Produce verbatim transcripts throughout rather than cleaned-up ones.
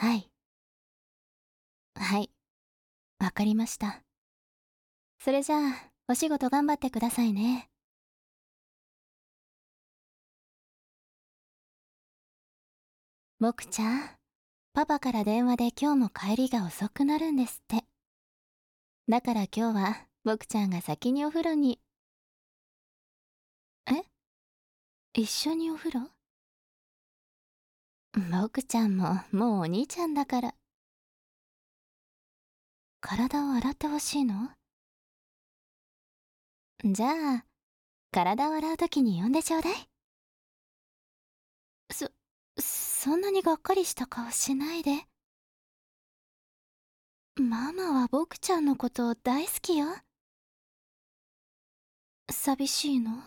はい。はい。わかりました。それじゃあ、お仕事頑張ってくださいね。ボクちゃん、パパから電話で今日も帰りが遅くなるんですって。だから今日は、ボクちゃんが先にお風呂に。え一緒にお風呂？ボクちゃんももうお兄ちゃんだから。体を洗ってほしいの？じゃあ、体を洗うときに呼んでちょうだい。そ、そんなにがっかりした顔しないで。ママはボクちゃんのこと大好きよ。寂しいの？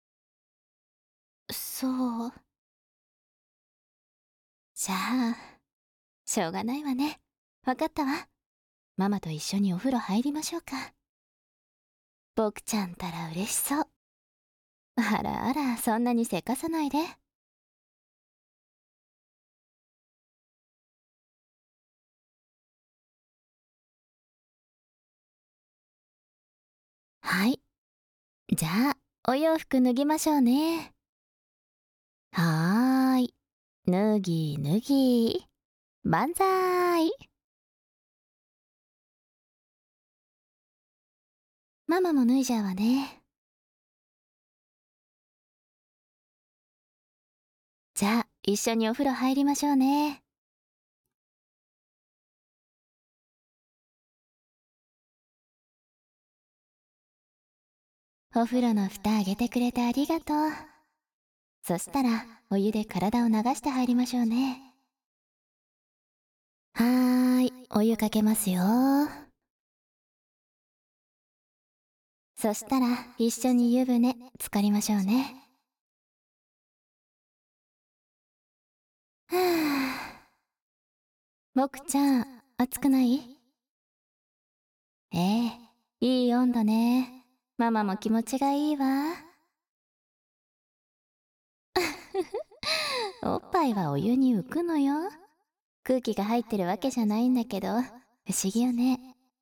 そう。じゃあ、しょうがないわね。わかったわ。ママと一緒にお風呂入りましょうか。ボクちゃんたら嬉しそう。あらあら、そんなにせかさないで。はい。じゃあ、お洋服脱ぎましょうね。はーい。脱ぎ脱ぎ。万歳。ママも脱いじゃうわね。じゃあ、一緒にお風呂入りましょうね。お風呂の蓋あげてくれてありがとう。そしたら、お湯で体を流して入りましょうね。はーい、お湯かけますよ。そしたら、一緒に湯船、浸かりましょうね。はぁ。ボクちゃん、熱くない？ええ、いい温度ね。ママも気持ちがいいわ。おっぱいはお湯に浮くのよ。空気が入ってるわけじゃないんだけど、不思議よね。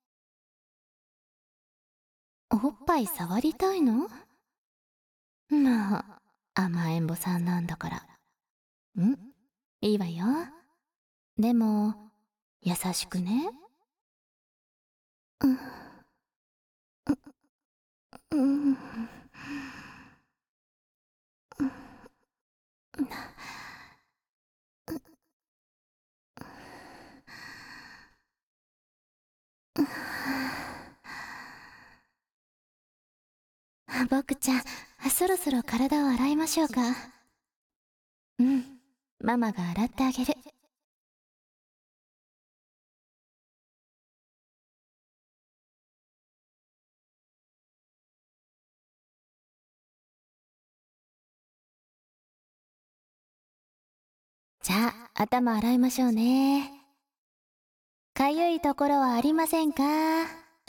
おっぱい触りたいの？まあ、甘えん坊さんなんだから。ん？いいわよ。でも、優しくね。うん、うん、ボクちゃん、そろそろ体を洗いましょうか。うん、ママが洗ってあげる。じゃあ、頭洗いましょうね。かゆいところはありませんか？は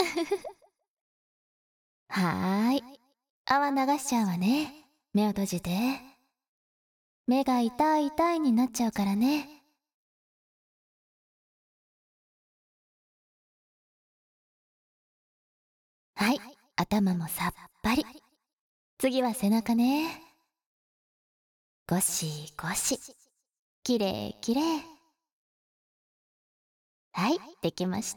ーい。泡流しちゃうわね。目を閉じて。目が痛い痛いになっちゃうからね。はい。頭もさっぱり。次は背中ね。ゴシゴシ。きれいきれい。はい、できました。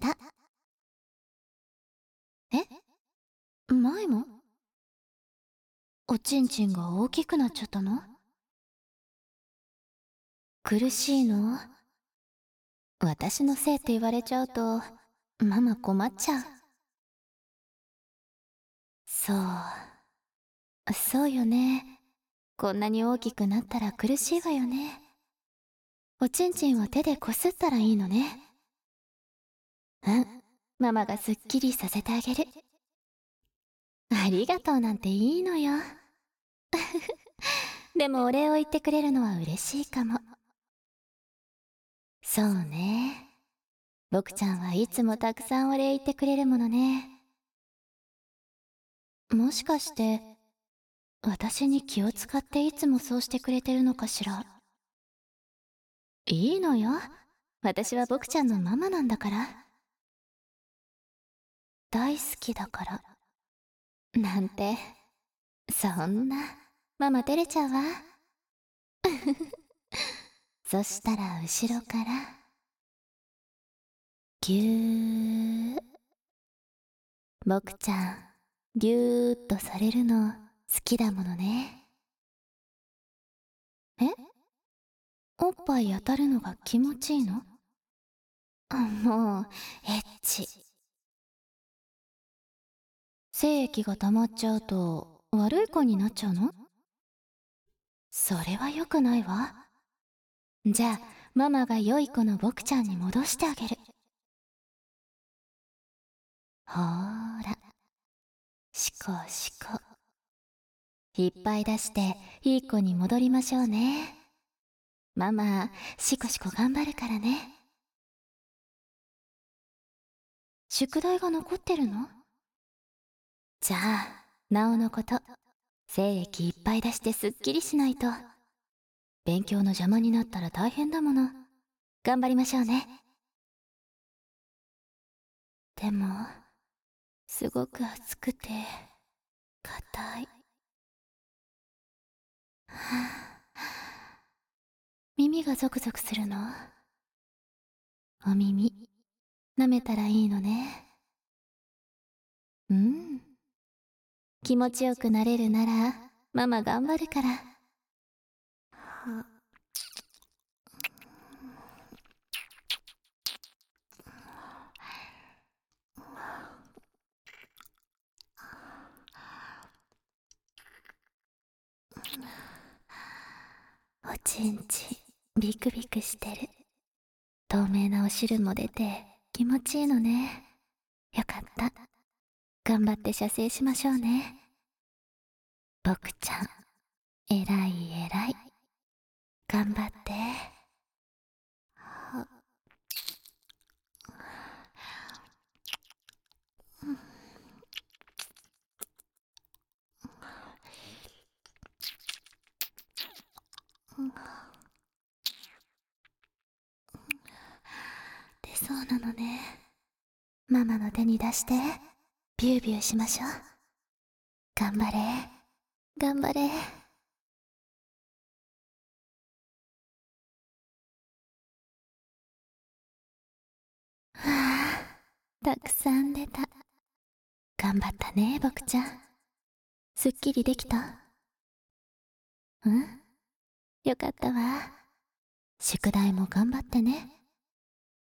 え？前も？おちんちんが大きくなっちゃったの？苦しいの？私のせいって言われちゃうと、ママ困っちゃう。そう。そうよね。こんなに大きくなったら苦しいわよね。おちんちんを手でこすったらいいのね。うん。ママがすっきりさせてあげる。ありがとうなんていいのよ。でもお礼を言ってくれるのは嬉しいかも。そうね。ボクちゃんはいつもたくさんお礼言ってくれるものね。もしかして、私に気を使っていつもそうしてくれてるのかしら。いいのよ。 私は僕ちゃんのママなんだから。大好きだから。なんて、そんな、ママ照れちゃうわ。そしたら後ろから、ぎゅー。僕ちゃん、ぎゅーっとされるの好きだものね。え？おっぱい当たるのが気持ちいいの？あ、もう、エッチ。精液が溜まっちゃうと悪い子になっちゃうの？それは良くないわ。じゃあママが良い子の僕ちゃんに戻してあげる。ほーら、しこしこ。いっぱい出していい子に戻りましょうね。ママしこしこ頑張るからね。宿題が残ってるの？じゃあなおのこと、精液いっぱい出してすっきりしないと。勉強の邪魔になったら大変だもの。頑張りましょうね。でもすごく熱くて硬い。はあ、耳がゾクゾクするの。お耳舐めたらいいのね。うん、気持ちよくなれるならママ頑張るから。はおちんちビクビクしてる。透明なお汁も出て気持ちいいのね。よかった。頑張って射精しましょうね。僕ちゃん、えらいえらい。頑張って。は出そうなのね。ママの手に出してビュービューしましょう。頑張れ頑張れ。はあ、たくさん出た。頑張ったね僕ちゃん。すっきりできた？うん、よかったわ。宿題も頑張ってね。